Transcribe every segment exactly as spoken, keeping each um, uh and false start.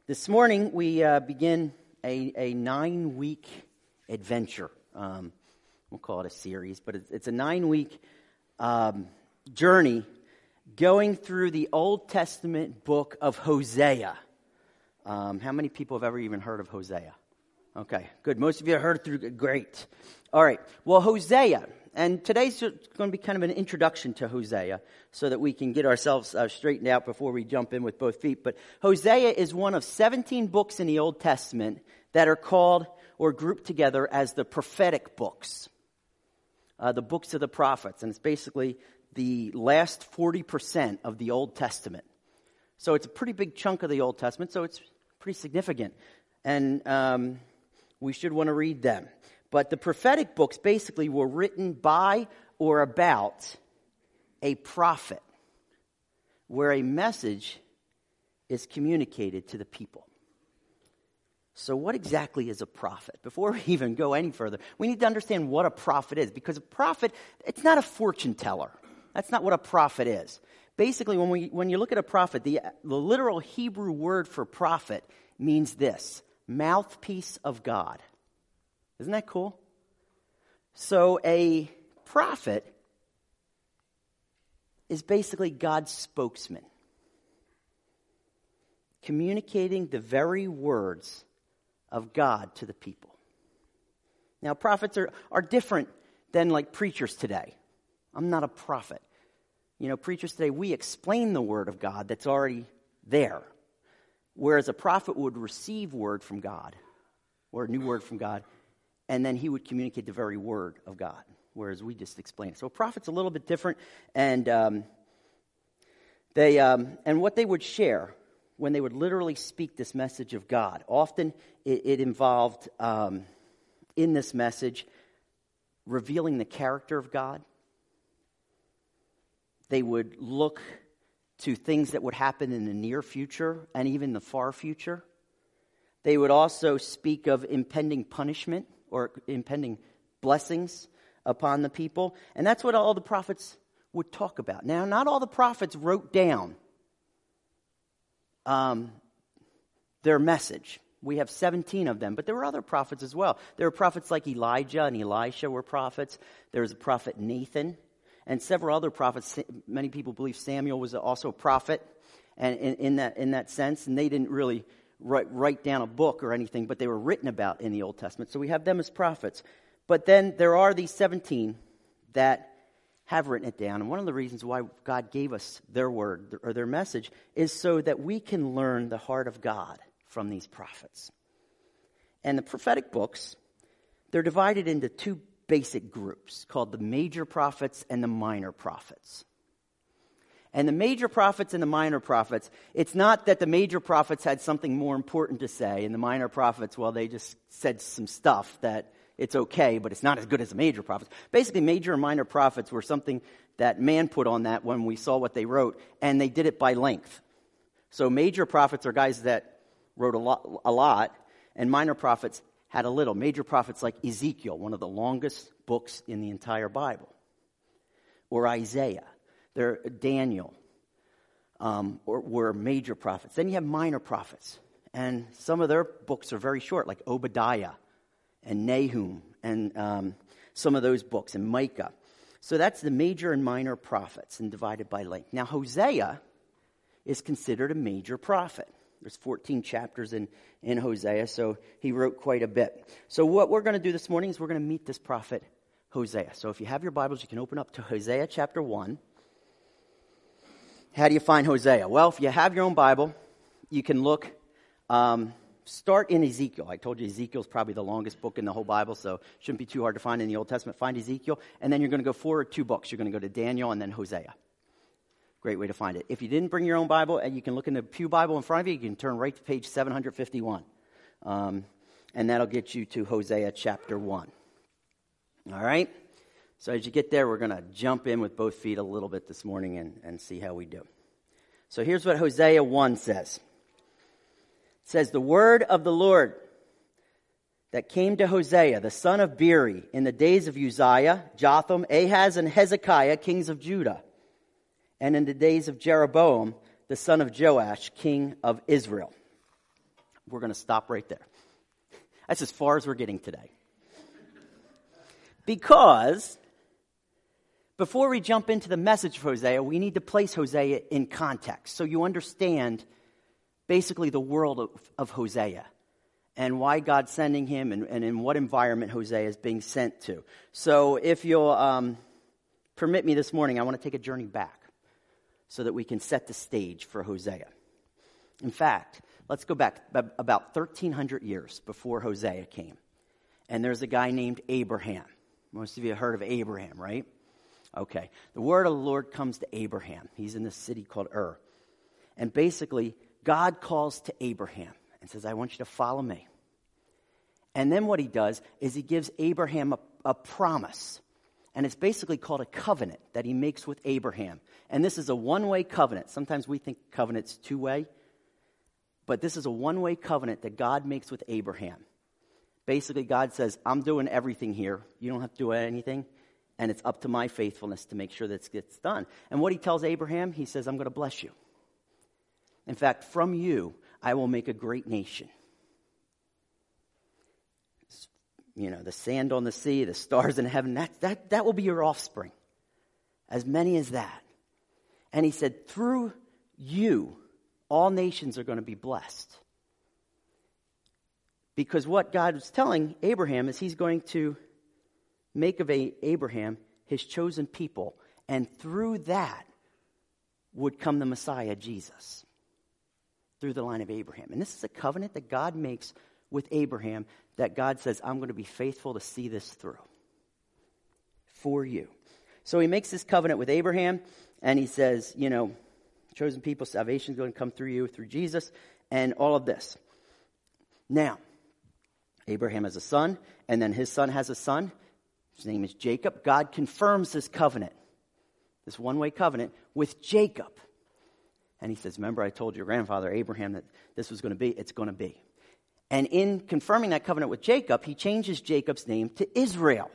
This morning, we uh, begin a, a nine-week adventure. Um, we'll call it a series, but it's, it's a nine-week um, journey going through the Old Testament book of Hosea. Um, how many people have ever even heard of Hosea? Okay, good. Most of you have heard through. Great. All right. Well, Hosea, and today's going to be kind of an introduction to Hosea so that we can get ourselves uh, straightened out before we jump in with both feet. But Hosea is one of seventeen books in the Old Testament that are called or grouped together as the prophetic books, uh, the books of the prophets. And it's basically the last forty percent of the Old Testament. So it's a pretty big chunk of the Old Testament, so it's pretty significant. And um, we should want to read them. But the prophetic books basically were written by or about a prophet, where a message is communicated to the people. So what exactly is a prophet? Before we even go any further, we need to understand what a prophet is, because a prophet, it's not a fortune teller. That's not what a prophet is. Basically, when we when you look at a prophet, the, the literal Hebrew word for prophet means this: mouthpiece of God. Isn't that cool? So a prophet is basically God's spokesman, communicating the very words of God to the people. Now, prophets are, are different than like preachers today. I'm not a prophet. You know, preachers today, we explain the word of God that's already there. Whereas a prophet would receive word from God, or a new word from God, and then he would communicate the very word of God, whereas we just explain it. So a prophet's a little bit different, and um, they um, and what they would share when they would literally speak this message of God. Often it, it involved, um, in this message, revealing the character of God. They would look to things that would happen in the near future and even the far future. They would also speak of impending punishment or impending blessings upon the people. And that's what all the prophets would talk about. Now, not all the prophets wrote down um, their message. We have seventeen of them, but there were other prophets as well. There were prophets like Elijah and Elisha were prophets. There was a prophet Nathan and several other prophets. Many people believe Samuel was also a prophet, and in, in that in that sense, and they didn't really write, write down a book or anything, but they were written about in the Old Testament. So we have them as prophets. But then there are these seventeen that have written it down. And one of the reasons why God gave us their word or their message is so that we can learn the heart of God from these prophets. And the prophetic books, they're divided into two basic groups called the major prophets and the minor prophets. And the major prophets and the minor prophets, it's not that the major prophets had something more important to say, and the minor prophets, well, they just said some stuff that it's okay, but it's not as good as the major prophets. Basically, major and minor prophets were something that man put on that when we saw what they wrote, and they did it by length. So major prophets are guys that wrote a lot, a lot, and minor prophets had a little. Major prophets like Ezekiel, one of the longest books in the entire Bible, or Isaiah, they're Daniel, um, or were major prophets. Then you have minor prophets, and some of their books are very short, like Obadiah and Nahum, and um, some of those books, and Micah. So that's the major and minor prophets, and divided by length. Now Hosea is considered a major prophet. There's fourteen chapters in, in Hosea, so he wrote quite a bit. So what we're going to do this morning is we're going to meet this prophet Hosea. So if you have your Bibles, you can open up to Hosea chapter one. How do you find Hosea? Well, if you have your own Bible, you can look, um, start in Ezekiel. I told you Ezekiel's probably the longest book in the whole Bible, so it shouldn't be too hard to find in the Old Testament. Find Ezekiel, and then you're going to go forward two books. You're going to go to Daniel and then Hosea. Great way to find it. If you didn't bring your own Bible, and you can look in the Pew Bible in front of you, you can turn right to page seven fifty-one. Um, and that'll get you to Hosea chapter one. All right? So as you get there, we're going to jump in with both feet a little bit this morning and, and see how we do. So here's what Hosea one says. It says, "The word of the Lord that came to Hosea, the son of Beeri, in the days of Uzziah, Jotham, Ahaz, and Hezekiah, kings of Judah, and in the days of Jeroboam, the son of Joash, king of Israel." we're going to stop right there. That's as far as we're getting today. Because before we jump into the message of Hosea, we need to place Hosea in context so you understand basically the world of, of Hosea and why God's sending him and, and in what environment Hosea is being sent to. So if you'll um, permit me this morning, I want to take a journey back so that we can set the stage for Hosea. In fact, let's go back about thirteen hundred years before Hosea came. And there's a guy named Abraham. Most of you have heard of Abraham, right? Okay. The word of the Lord comes to Abraham. He's in this city called Ur. And basically, God calls to Abraham and says, I want you to follow me. And then what he does is he gives Abraham a, a promise. And it's basically called a covenant that he makes with Abraham. And this is a one-way covenant. Sometimes we think covenant's two-way. But this is a one-way covenant that God makes with Abraham. Basically, God says, I'm doing everything here. You don't have to do anything. And it's up to my faithfulness to make sure that it gets done. And what he tells Abraham, he says, I'm going to bless you. In fact, from you, I will make a great nation. You know, the sand on the sea, the stars in heaven, that, that, that will be your offspring. As many as that. And he said, through you, all nations are going to be blessed. Because what God was telling Abraham is he's going to make of a, Abraham his chosen people. And through that would come the Messiah, Jesus. Through the line of Abraham. And this is a covenant that God makes with Abraham that God says, I'm going to be faithful to see this through. For you. So he makes this covenant with Abraham. And he says, you know, chosen people, salvation is going to come through you, through Jesus. And all of this. Now, Abraham has a son. And then his son has a son. His name is Jacob. God confirms this covenant, this one-way covenant, with Jacob. And he says, remember I told your grandfather Abraham that this was going to be, it's going to be. And in confirming that covenant with Jacob, he changes Jacob's name to Israel.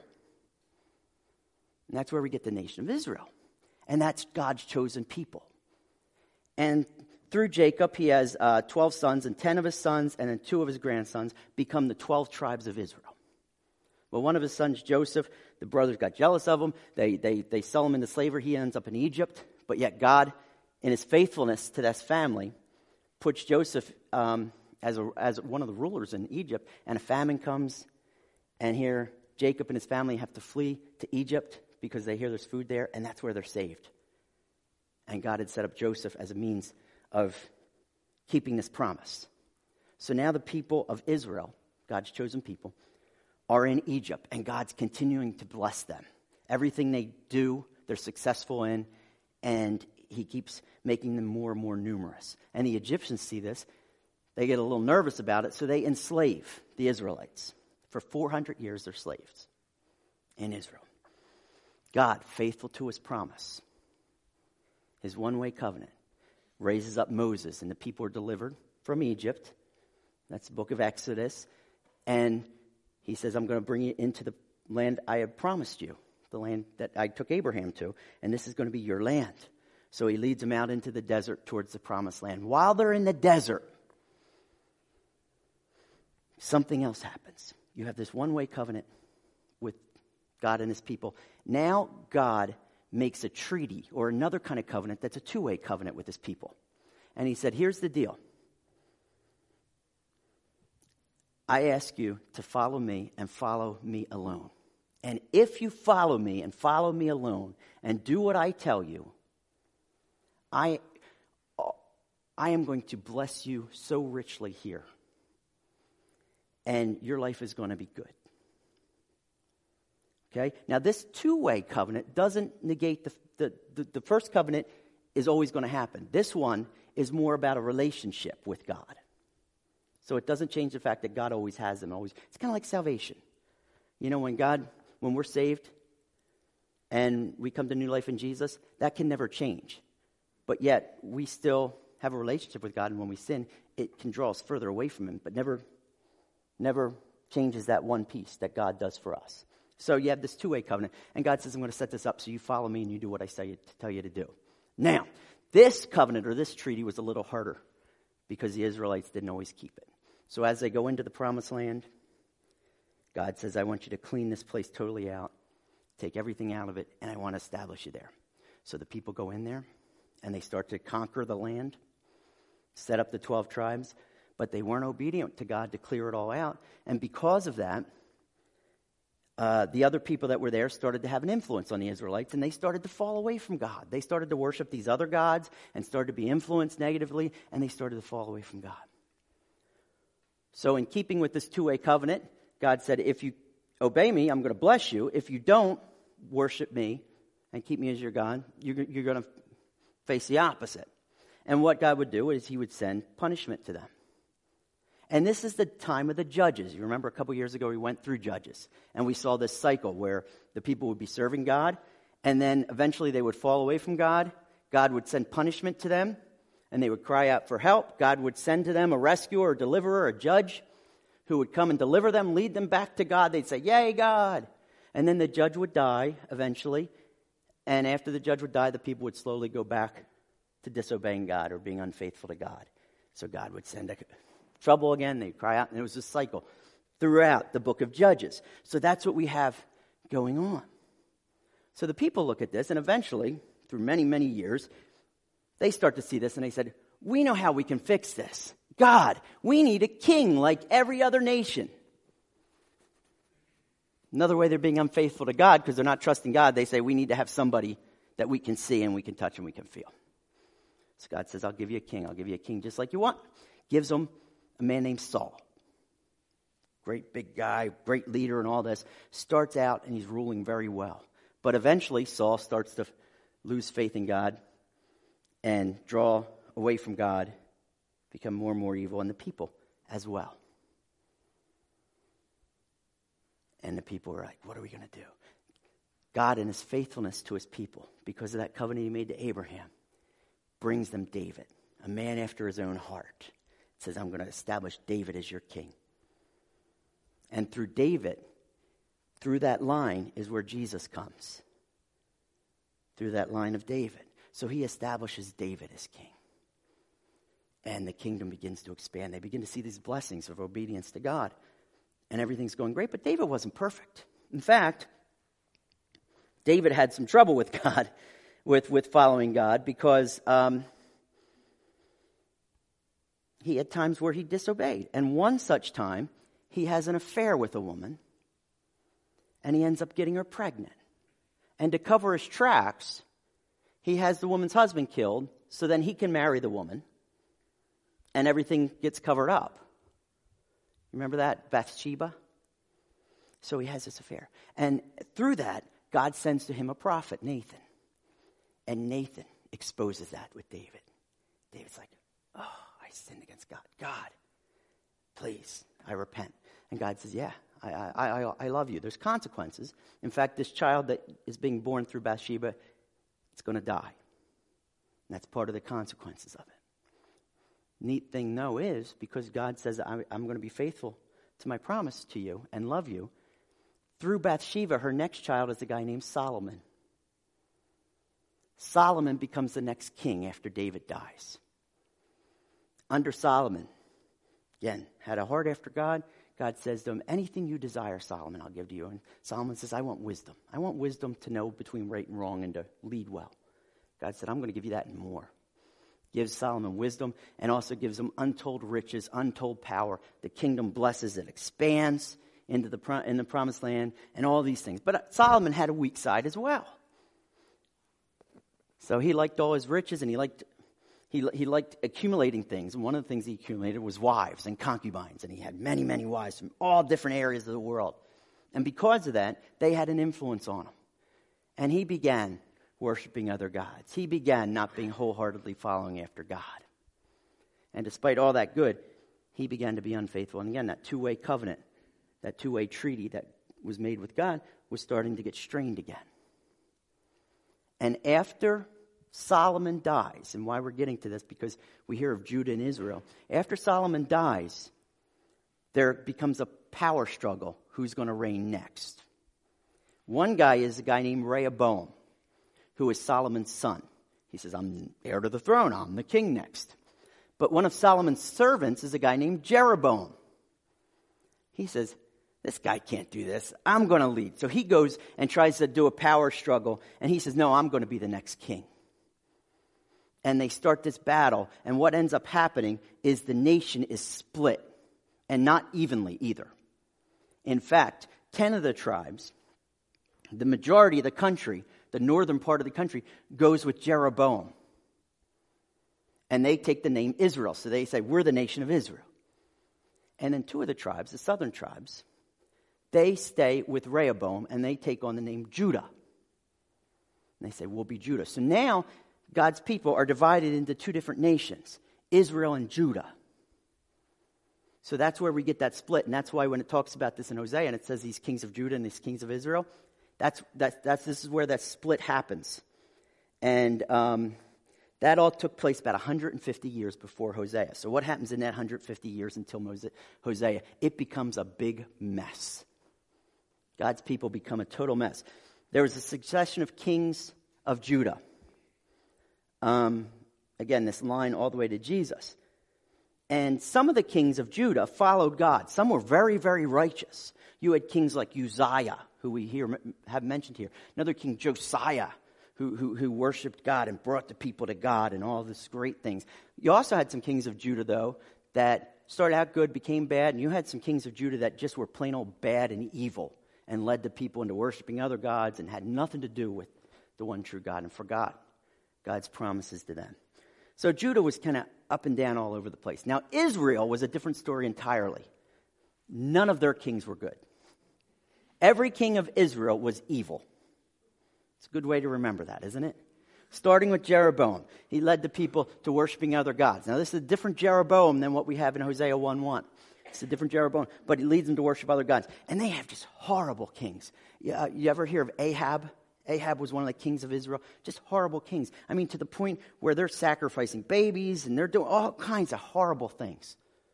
And that's where we get the nation of Israel. And that's God's chosen people. And through Jacob, he has uh, twelve sons, and ten of his sons and then two of his grandsons become the twelve tribes of Israel. Well, one of his sons, Joseph, the brothers got jealous of him. They, they, they sell him into slavery. He ends up in Egypt. But yet God, in his faithfulness to this family, puts Joseph um, as, a, as one of the rulers in Egypt. And a famine comes. And here, Jacob and his family have to flee to Egypt because they hear there's food there. And that's where they're saved. And God had set up Joseph as a means of keeping this promise. So now the people of Israel, God's chosen people, are in Egypt, and God's continuing to bless them. Everything they do, they're successful in, and he keeps making them more and more numerous. And the Egyptians see this. They get a little nervous about it, so they enslave the Israelites. For four hundred years, they're slaves in Israel. God, faithful to his promise, his one-way covenant, raises up Moses, and the people are delivered from Egypt. That's the book of Exodus. And he says, I'm going to bring you into the land I have promised you, the land that I took Abraham to, and this is going to be your land. So he leads them out into the desert towards the promised land. While they're in the desert, something else happens. You have this one-way covenant with God and his people. Now God makes a treaty or another kind of covenant that's a two-way covenant with his people. And he said, here's the deal. I ask you to follow me and follow me alone. And if you follow me and follow me alone and do what I tell you, I, I am going to bless you so richly here. And your life is going to be good. Okay? Now this two-way covenant doesn't negate the, the, the, the first covenant is always going to happen. This one is more about a relationship with God. So it doesn't change the fact that God always has them. Always, it's kind of like salvation. You know, when God, when we're saved and we come to new life in Jesus, that can never change. But yet, we still have a relationship with God, and when we sin, it can draw us further away from him, but never, never changes that one piece that God does for us. So you have this two-way covenant, and God says, I'm going to set this up so you follow me and you do what I say, tell you to do. Now, this covenant or this treaty was a little harder because the Israelites didn't always keep it. So as they go into the promised land, God says, I want you to clean this place totally out, take everything out of it, and I want to establish you there. So the people go in there, and they start to conquer the land, set up the twelve tribes, but they weren't obedient to God to clear it all out. And because of that, uh, the other people that were there started to have an influence on the Israelites, and they started to fall away from God. They started to worship these other gods and started to be influenced negatively, and they started to fall away from God. So in keeping with this two-way covenant, God said, if you obey me, I'm going to bless you. If you don't worship me and keep me as your God, you're, you're going to face the opposite. And what God would do is he would send punishment to them. And this is the time of the judges. You remember a couple years ago we went through Judges, and we saw this cycle where the people would be serving God, and then eventually they would fall away from God. God would send punishment to them, and they would cry out for help. God would send to them a rescuer, a deliverer, a judge who would come and deliver them, lead them back to God. They'd say, yay, God. And then the judge would die eventually. And after the judge would die, the people would slowly go back to disobeying God or being unfaithful to God. So God would send a trouble again. They'd cry out. And it was a cycle throughout the book of Judges. So that's what we have going on. So the people look at this, and eventually, through many, many years, they start to see this, and they said, we know how we can fix this. God, we need a king like every other nation. Another way they're being unfaithful to God, because they're not trusting God, they say we need to have somebody that we can see and we can touch and we can feel. So God says, I'll give you a king. I'll give you a king just like you want. Gives them a man named Saul. Great big guy, great leader and all this. Starts out and he's ruling very well. But eventually Saul starts to lose faith in God and draw away from God, become more and more evil, and the people as well. And the people were like, what are we going to do? God, in his faithfulness to his people, because of that covenant he made to Abraham, brings them David, a man after his own heart. It says, I'm going to establish David as your king. And through David, through that line is where Jesus comes. Through that line of David. So he establishes David as king. And the kingdom begins to expand. They begin to see these blessings of obedience to God. And everything's going great. But David wasn't perfect. In fact, David had some trouble with God, with, with following God, because um, he had times where he disobeyed. And one such time, he has an affair with a woman, and he ends up getting her pregnant. And to cover his tracks, he has the woman's husband killed, so then he can marry the woman, and everything gets covered up. Remember that? Bathsheba? So he has this affair. And through that, God sends to him a prophet, Nathan. And Nathan exposes that with David. David's like, oh, I sinned against God. God, please, I repent. And God says, yeah, I, I, I, I love you. There's consequences. In fact, this child that is being born through Bathsheba, it's going to die. And that's part of the consequences of it. Neat thing, though, is because God says, I'm, I'm going to be faithful to my promise to you and love you. Through Bathsheba, her next child is a guy named Solomon. Solomon becomes the next king after David dies. Under Solomon, again, had a heart after God. God says to him, anything you desire, Solomon, I'll give to you. And Solomon says, I want wisdom. I want wisdom to know between right and wrong and to lead well. God said, I'm going to give you that and more. Gives Solomon wisdom and also gives him untold riches, untold power. The kingdom blesses and expands into the pro- in the promised land and all these things. But Solomon had a weak side as well. So he liked all his riches and he liked he he liked accumulating things. And one of the things he accumulated was wives and concubines. And he had many, many wives from all different areas of the world. And because of that, they had an influence on him. And he began worshiping other gods. He began not being wholeheartedly following after God. And despite all that good, he began to be unfaithful. And again, that two-way covenant, that two-way treaty that was made with God was starting to get strained again. And after Solomon dies, and why we're getting to this, because we hear of Judah and Israel. After Solomon dies, there becomes a power struggle. Who's going to reign next? One guy is a guy named Rehoboam, who is Solomon's son. He says, I'm heir to the throne. I'm the king next. But one of Solomon's servants is a guy named Jeroboam. He says, this guy can't do this. I'm going to lead. So he goes and tries to do a power struggle. And he says, no, I'm going to be the next king. And they start this battle. And what ends up happening is the nation is split. And not evenly either. In fact, ten of the tribes, the majority of the country, the northern part of the country, goes with Jeroboam. And they take the name Israel. So they say, we're the nation of Israel. And then two of the tribes, the southern tribes, they stay with Rehoboam and they take on the name Judah. And they say, we'll be Judah. So now God's people are divided into two different nations, Israel and Judah. So that's where we get that split. And that's why when it talks about this in Hosea and it says these kings of Judah and these kings of Israel, that's, that's, that's this is where that split happens. And um, that all took place about one hundred fifty years before Hosea. So what happens in that one hundred fifty years until Moses, Hosea? It becomes a big mess. God's people become a total mess. There was a succession of kings of Judah. Um, again, this line all the way to Jesus. And some of the kings of Judah followed God. Some were very, very righteous. You had kings like Uzziah, who we hear have mentioned here. Another king, Josiah, who, who, who worshipped God and brought the people to God and all these great things. You also had some kings of Judah, though, that started out good, became bad. And you had some kings of Judah that just were plain old bad and evil and led the people into worshiping other gods and had nothing to do with the one true God and forgot God's promises to them. So Judah was kind of up and down all over the place. Now, Israel was a different story entirely. None of their kings were good. Every king of Israel was evil. It's a good way to remember that, isn't it? Starting with Jeroboam. He led the people to worshiping other gods. Now, this is a different Jeroboam than what we have in Hosea one one. It's a different Jeroboam, but he leads them to worship other gods. And they have just horrible kings. You, uh, you ever hear of Ahab? Ahab was one of the kings of Israel. Just horrible kings. I mean, to the point where they're sacrificing babies and they're doing all kinds of horrible things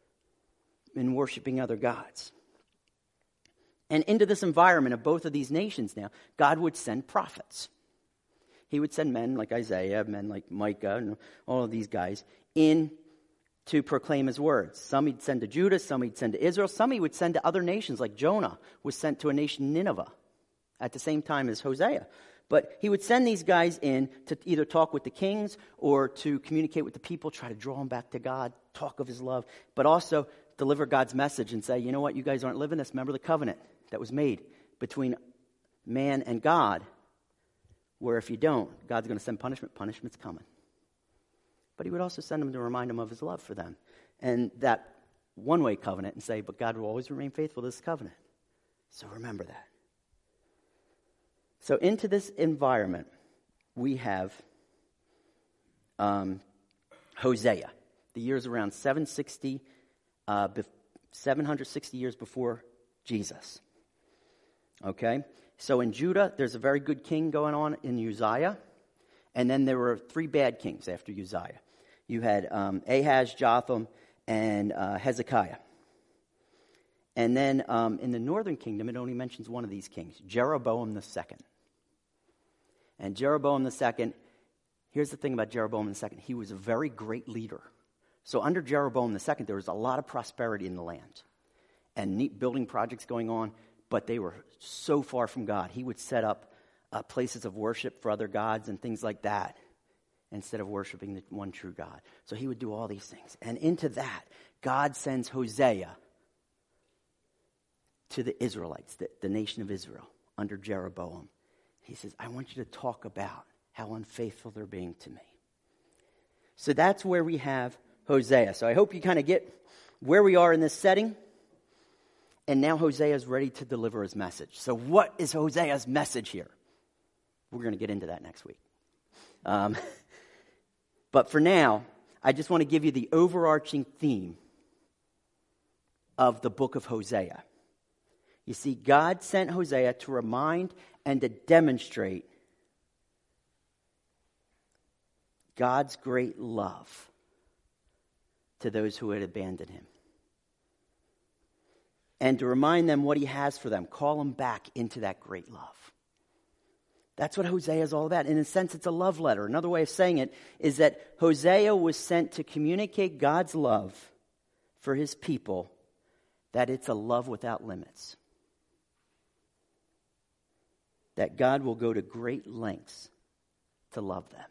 in worshiping other gods. And into this environment of both of these nations now, God would send prophets. He would send men like Isaiah, men like Micah, and all of these guys in to proclaim his words. Some he'd send to Judah, some he'd send to Israel, some he would send to other nations, like Jonah was sent to a nation, Nineveh, at the same time as Hosea. But he would send these guys in to either talk with the kings or to communicate with the people, try to draw them back to God, talk of his love, but also deliver God's message and say, you know what, you guys aren't living this. Remember the covenant that was made between man and God, where if you don't, God's going to send punishment. Punishment's coming. But he would also send them to remind them of his love for them. And that one-way covenant and say, but God will always remain faithful to this covenant. So remember that. So into this environment, we have um, Hosea. The year's around seven sixty, uh, bef- seven hundred sixty years before Jesus. Okay? So in Judah, there's a very good king going on in Uzziah. And then there were three bad kings after Uzziah. You had um, Ahaz, Jotham, and uh, Hezekiah. And then um, in the northern kingdom, it only mentions one of these kings, Jeroboam the second. And Jeroboam the second, here's the thing about Jeroboam the second. He was a very great leader. So under Jeroboam the second, there was a lot of prosperity in the land. And neat building projects going on, but they were so far from God. He would set up uh, places of worship for other gods and things like that, instead of worshiping the one true God. So he would do all these things. And into that, God sends Hosea to the Israelites, the, the nation of Israel, under Jeroboam. He says, I want you to talk about how unfaithful they're being to me. So that's where we have Hosea. So I hope you kind of get where we are in this setting. And now Hosea is ready to deliver his message. So what is Hosea's message here? We're going to get into that next week. Um, but for now, I just want to give you the overarching theme of the book of Hosea. You see, God sent Hosea to remind and to demonstrate God's great love to those who had abandoned him. And to remind them what he has for them. Call them back into that great love. That's what Hosea is all about. In a sense, it's a love letter. Another way of saying it is that Hosea was sent to communicate God's love for his people that it's a love without limits. That God will go to great lengths to love them.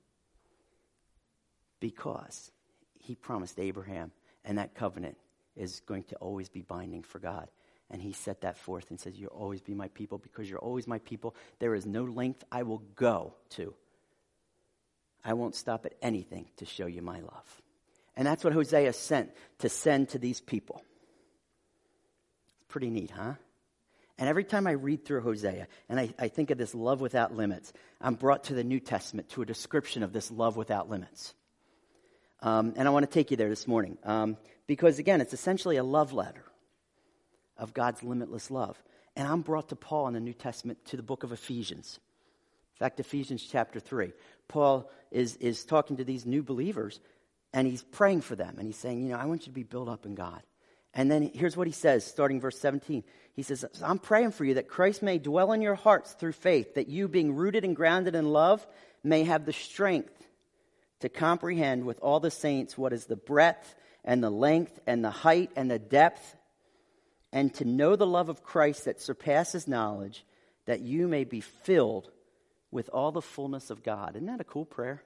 Because he promised Abraham, and that covenant is going to always be binding for God. And he set that forth and says, you'll always be my people because you're always my people. There is no length I will go to. I won't stop at anything to show you my love. And that's what Hosea sent to send to these people. It's pretty neat, huh? And every time I read through Hosea and I, I think of this love without limits, I'm brought to the New Testament, to a description of this love without limits. Um, and I want to take you there this morning. Um, because again, it's essentially a love letter of God's limitless love. And I'm brought to Paul in the New Testament, to the book of Ephesians. In fact, Ephesians chapter three. Paul is, is talking to these new believers, and he's praying for them. And he's saying, you know, I want you to be built up in God. And then here's what he says, starting verse seventeen. He says, I'm praying for you that Christ may dwell in your hearts through faith, that you, being rooted and grounded in love, may have the strength to comprehend with all the saints what is the breadth and the length and the height and the depth, and to know the love of Christ that surpasses knowledge, that you may be filled with all the fullness of God. Isn't that a cool prayer?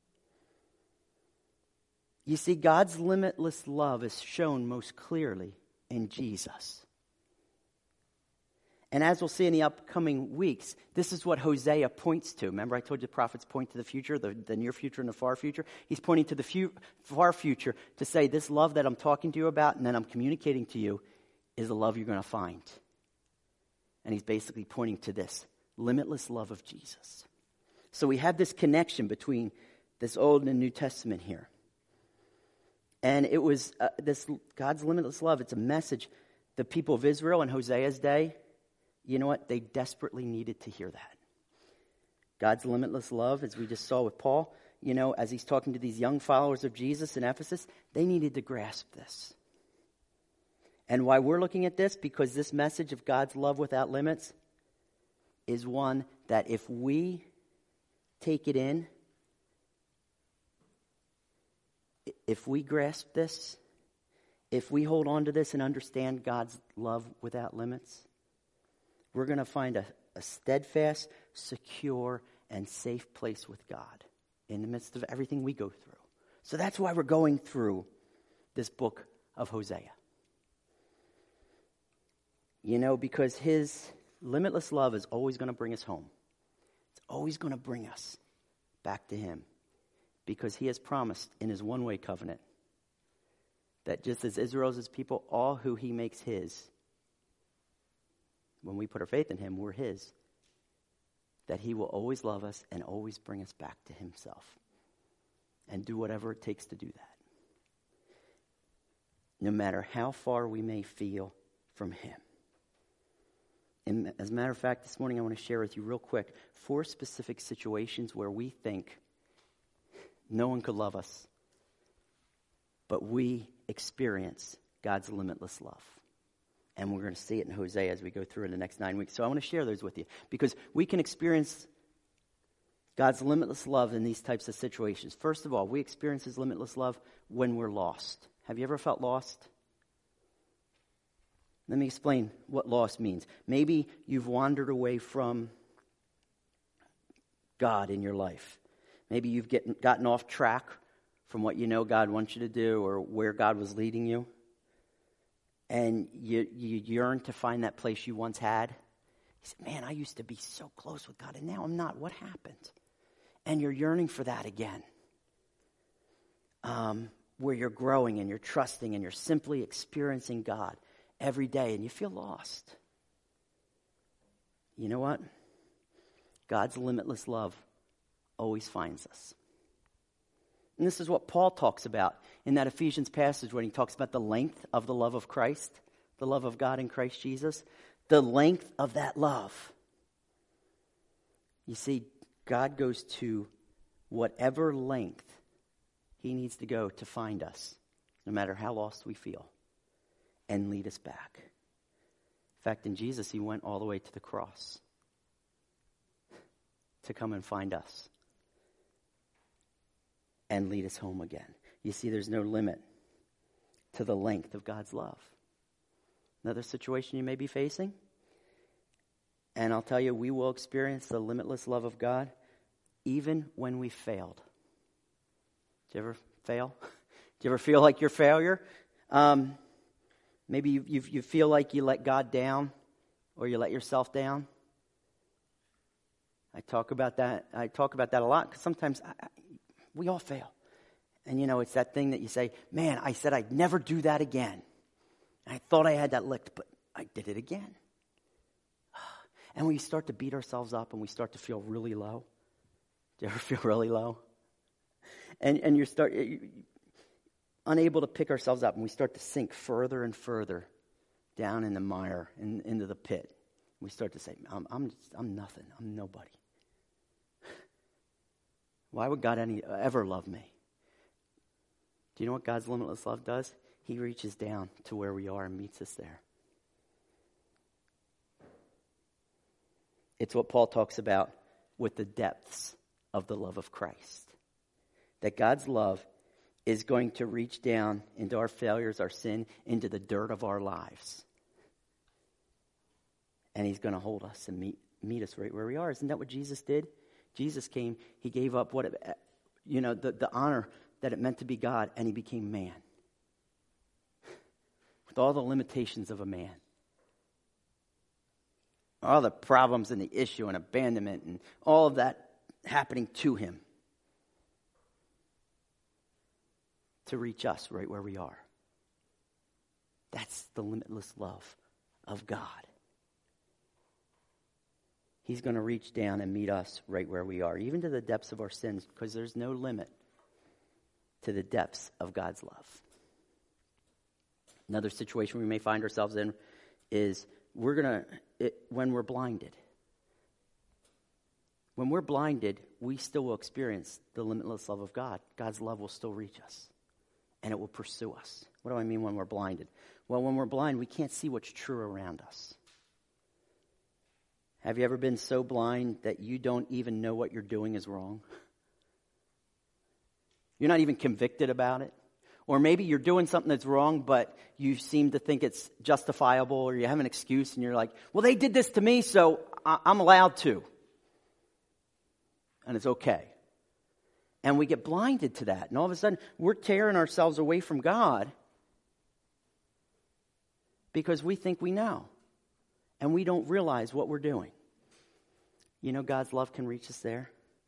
You see, God's limitless love is shown most clearly in Jesus. And as we'll see in the upcoming weeks, this is what Hosea points to. Remember I told you prophets point to the future, the, the near future and the far future? He's pointing to the few, far future to say this love that I'm talking to you about and that I'm communicating to you is the love you're going to find. And he's basically pointing to this limitless love of Jesus. So we have this connection between this Old and New Testament here. And it was uh, this God's limitless love. It's a message the people of Israel in Hosea's day, you know what? They desperately needed to hear that. God's limitless love, as we just saw with Paul, you know, as he's talking to these young followers of Jesus in Ephesus, they needed to grasp this. And why we're looking at this, because this message of God's love without limits is one that if we take it in, if we grasp this, if we hold on to this and understand God's love without limits, we're going to find a, a steadfast, secure, and safe place with God in the midst of everything we go through. So that's why we're going through this book of Hosea. You know, because his limitless love is always going to bring us home. It's always going to bring us back to him. Because he has promised in his one-way covenant that just as Israel is his people, all who he makes his, when we put our faith in him, we're his. That he will always love us and always bring us back to himself. And do whatever it takes to do that. No matter how far we may feel from him. And as a matter of fact, this morning I want to share with you real quick four specific situations where we think no one could love us, but we experience God's limitless love. And we're going to see it in Hosea as we go through in the next nine weeks. So I want to share those with you because we can experience God's limitless love in these types of situations. First of all, we experience his limitless love when we're lost. Have you ever felt lost? Let me explain what lost means. Maybe you've wandered away from God in your life. Maybe you've get, gotten off track from what you know God wants you to do or where God was leading you. And you, you yearn to find that place you once had. You said, man, I used to be so close with God and now I'm not. What happened? And you're yearning for that again. Um, where you're growing and you're trusting and you're simply experiencing God every day and you feel lost. You know what? God's limitless love always finds us. And this is what Paul talks about in that Ephesians passage when he talks about the length of the love of Christ, the love of God in Christ Jesus, the length of that love. You see, God goes to whatever length he needs to go to find us, no matter how lost we feel, and lead us back. In fact, in Jesus, he went all the way to the cross to come and find us and lead us home again. You see, there's no limit to the length of God's love. Another situation you may be facing. And I'll tell you, we will experience the limitless love of God even when we failed. Did you ever fail? Do you ever feel like you're a failure? Um, maybe you, you, you feel like you let God down or you let yourself down. I talk about that. I talk about that a lot because sometimes I, I, we all fail. And, you know, it's that thing that you say, man, I said I'd never do that again. I thought I had that licked, but I did it again. And we start to beat ourselves up and we start to feel really low. Do you ever feel really low? And and you start you're unable to pick ourselves up, and we start to sink further and further down in the mire, in, into the pit. We start to say, I'm I'm, just, I'm nothing. I'm nobody. Why would God any, ever love me? Do you know what God's limitless love does? He reaches down to where we are and meets us there. It's what Paul talks about with the depths of the love of Christ. That God's love is going to reach down into our failures, our sin, into the dirt of our lives. And he's going to hold us and meet meet us right where we are. Isn't that what Jesus did? Jesus came, he gave up what it, you know, the, the honor that it meant to be God, and he became man. With all the limitations of a man. All the problems and the issue and abandonment and all of that happening to him. To reach us right where we are. That's the limitless love of God. He's going to reach down and meet us right where we are, even to the depths of our sins, because there's no limit to the depths of God's love. Another situation we may find ourselves in is we're going to, when we're blinded. When we're blinded, we still will experience the limitless love of God. God's love will still reach us, and it will pursue us. What do I mean when we're blinded? Well, when we're blind, we can't see what's true around us. Have you ever been so blind that you don't even know what you're doing is wrong? You're not even convicted about it. Or maybe you're doing something that's wrong, but you seem to think it's justifiable, or you have an excuse and you're like, well, they did this to me, so I- I'm allowed to. And it's okay. And we get blinded to that. And all of a sudden, we're tearing ourselves away from God because we think we know. And we don't realize what we're doing. You know, God's love can reach us there.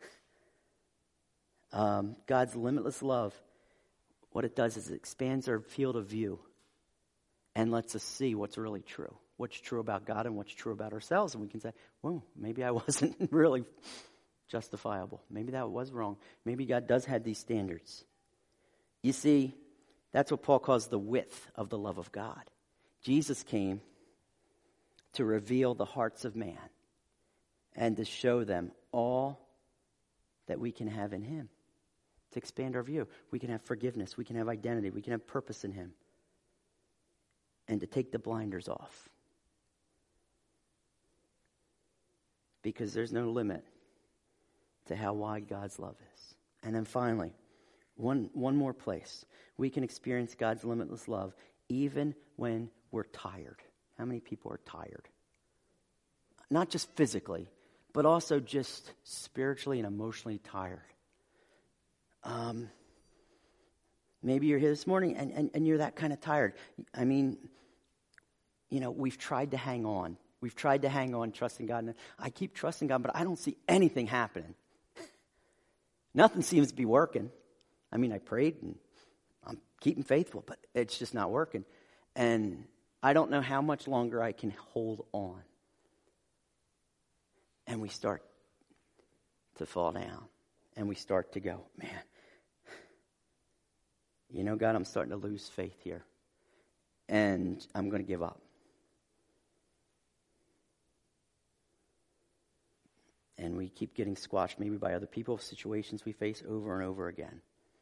Um, God's limitless love, what it does is it expands our field of view and lets us see what's really true. What's true about God and what's true about ourselves. And we can say, well, maybe I wasn't really justifiable. Maybe that was wrong. Maybe God does have these standards. You see, that's what Paul calls the width of the love of God. Jesus came to reveal the hearts of man and to show them all that we can have in him. To expand our view. We can have forgiveness. We can have identity. We can have purpose in him. And to take the blinders off. Because there's no limit to how wide God's love is. And then finally, one, one more place. We can experience God's limitless love even when we're tired. How many people are tired? Not just physically, but also just spiritually and emotionally tired. Um, maybe you're here this morning and, and, and you're that kind of tired. I mean, you know, we've tried to hang on. We've tried to hang on, trusting God. And I keep trusting God, but I don't see anything happening. Nothing seems to be working. I mean, I prayed and I'm keeping faithful, but it's just not working. And I don't know how much longer I can hold on. And we start to fall down. And we start to go, man, you know, God, I'm starting to lose faith here. And I'm going to give up. And we keep getting squashed maybe by other people, situations we face over and over again.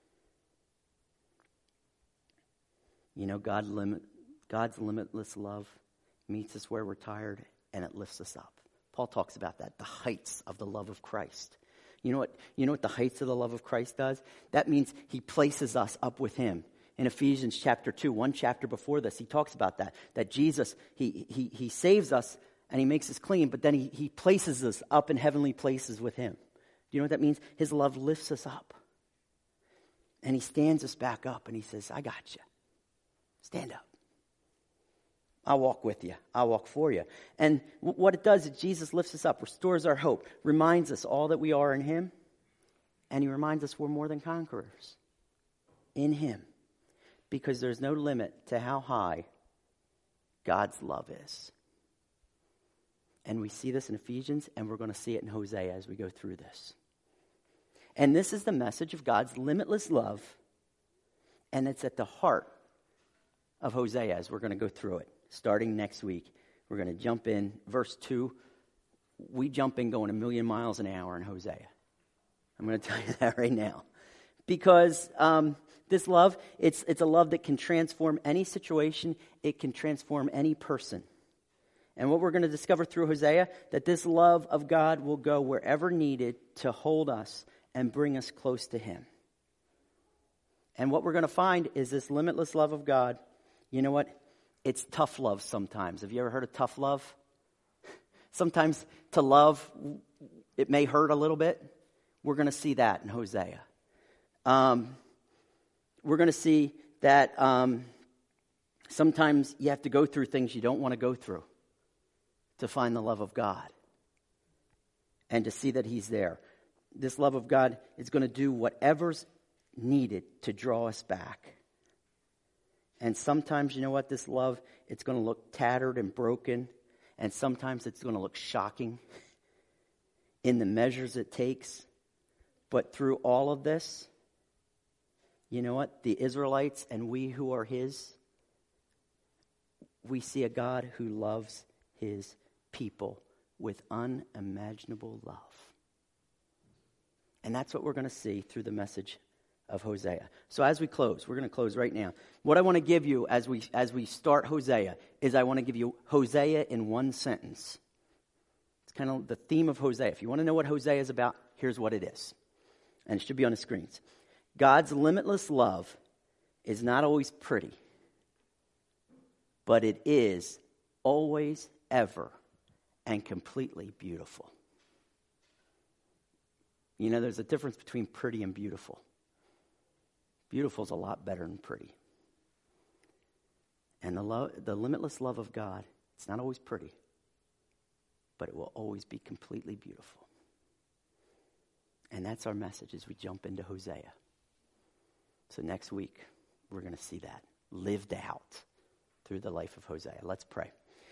You know, God limit, God's limitless love meets us where we're tired, and it lifts us up. Paul talks about that, the heights of the love of Christ. You know what, you know what the heights of the love of Christ does? That means he places us up with him. In Ephesians chapter two, one chapter before this, he talks about that. That Jesus, he, he, he saves us and he makes us clean, but then he, he places us up in heavenly places with him. Do you know what that means? His love lifts us up. And he stands us back up and he says, I got you. Stand up. I'll walk with you. I'll walk for you. And w- what it does is Jesus lifts us up, restores our hope, reminds us all that we are in him, and he reminds us we're more than conquerors in him, because there's no limit to how high God's love is. And we see this in Ephesians, and we're going to see it in Hosea as we go through this. And this is the message of God's limitless love, and it's at the heart of Hosea as we're going to go through it. Starting next week, we're going to jump in. Verse two, we jump in going a million miles an hour in Hosea. I'm going to tell you that right now. Because um, this love, it's, it's a love that can transform any situation. It can transform any person. And what we're going to discover through Hosea, that this love of God will go wherever needed to hold us and bring us close to him. And what we're going to find is this limitless love of God. You know what? It's tough love sometimes. Have you ever heard of tough love? Sometimes to love, it may hurt a little bit. We're going to see that in Hosea. Um, we're going to see that um, sometimes you have to go through things you don't want to go through to find the love of God and to see that he's there. This love of God is going to do whatever's needed to draw us back. And sometimes, you know what, this love, it's going to look tattered and broken. And sometimes it's going to look shocking in the measures it takes. But through all of this, you know what, the Israelites and we who are his, we see a God who loves his people with unimaginable love. And that's what we're going to see through the message of Hosea. So as we close, we're going to close right now. What I want to give you as we as we start Hosea is I want to give you Hosea in one sentence. It's kind of the theme of Hosea. If you want to know what Hosea is about, here's what it is. And it should be on the screens. God's limitless love is not always pretty, but it is always, ever, and completely beautiful. You know, there's a difference between pretty and beautiful. Beautiful is a lot better than pretty. And the love, the limitless love of God, it's not always pretty, but it will always be completely beautiful. And that's our message as we jump into Hosea. So next week, we're going to see that lived out through the life of Hosea. Let's pray.